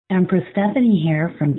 Empress Stephanie here from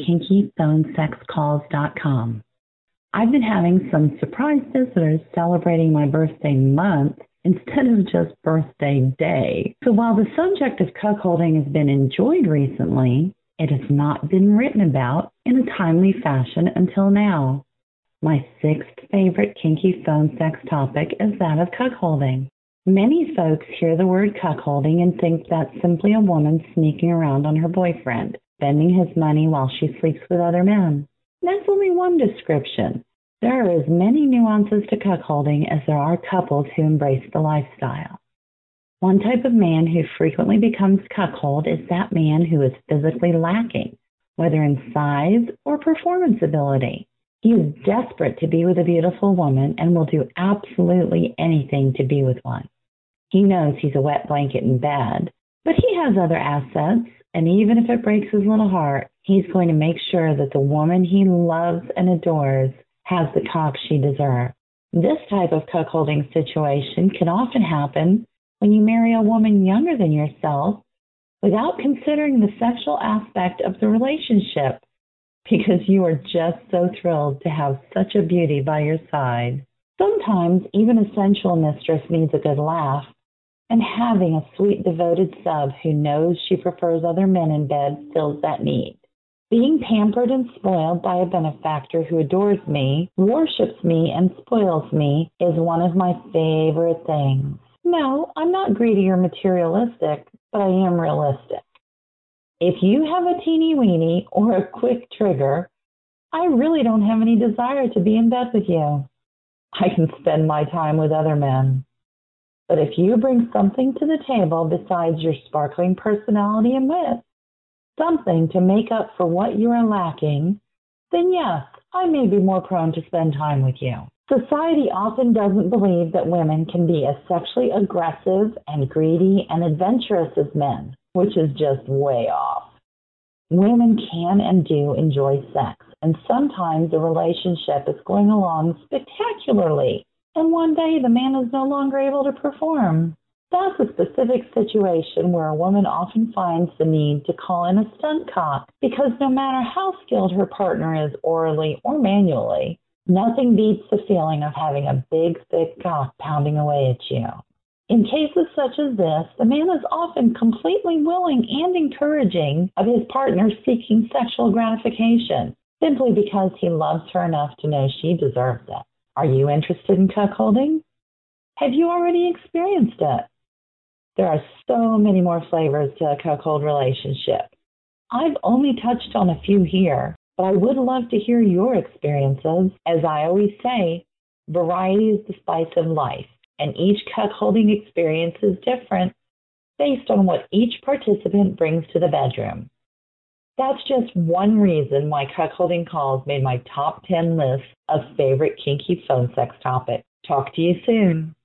KinkyPhoneSexCalls.com. I've been having some surprise visitors celebrating my birthday month instead of just birthday day. So while the subject of cuckolding has been enjoyed recently, it has not been written about in a timely fashion until now. My sixth favorite kinky phone sex topic is that of cuckolding. Many folks hear the word cuckolding and think that's simply a woman sneaking around on her boyfriend, spending his money while she sleeps with other men. That's only one description. There are as many nuances to cuckolding as there are couples who embrace the lifestyle. One type of man who frequently becomes cuckold is that man who is physically lacking, whether in size or performance ability. He is desperate to be with a beautiful woman and will do absolutely anything to be with one. He knows he's a wet blanket in bed, but he has other assets, and even if it breaks his little heart, he's going to make sure that the woman he loves and adores has the cock she deserves. This type of cuckolding situation can often happen when you marry a woman younger than yourself without considering the sexual aspect of the relationship, because you are just so thrilled to have such a beauty by your side. Sometimes even a sensual mistress needs a good laugh, and having a sweet devoted sub who knows she prefers other men in bed fills that need. Being pampered and spoiled by a benefactor who adores me, worships me, and spoils me is one of my favorite things. No, I'm not greedy or materialistic, but I am realistic. If you have a teeny weeny or a quick trigger, I really don't have any desire to be in bed with you. I can spend my time with other men. But if you bring something to the table besides your sparkling personality and wit, something to make up for what you are lacking, then yes, I may be more prone to spend time with you. Society often doesn't believe that women can be as sexually aggressive and greedy and adventurous as men, which is just way off. Women can and do enjoy sex, and sometimes the relationship is going along spectacularly, and one day the man is no longer able to perform. That's a specific situation where a woman often finds the need to call in a stunt cock, because no matter how skilled her partner is orally or manually, nothing beats the feeling of having a big, thick cock pounding away at you. In cases such as this, the man is often completely willing and encouraging of his partner seeking sexual gratification, simply because he loves her enough to know she deserves it. Are you interested in cuckolding? Have you already experienced it? There are so many more flavors to a cuckold relationship. I've only touched on a few here, but I would love to hear your experiences. As I always say, variety is the spice of life, and each cuckolding experience is different based on what each participant brings to the bedroom. That's just one reason why cuckolding calls made my top 10 list of favorite kinky phone sex topics. Talk to you soon.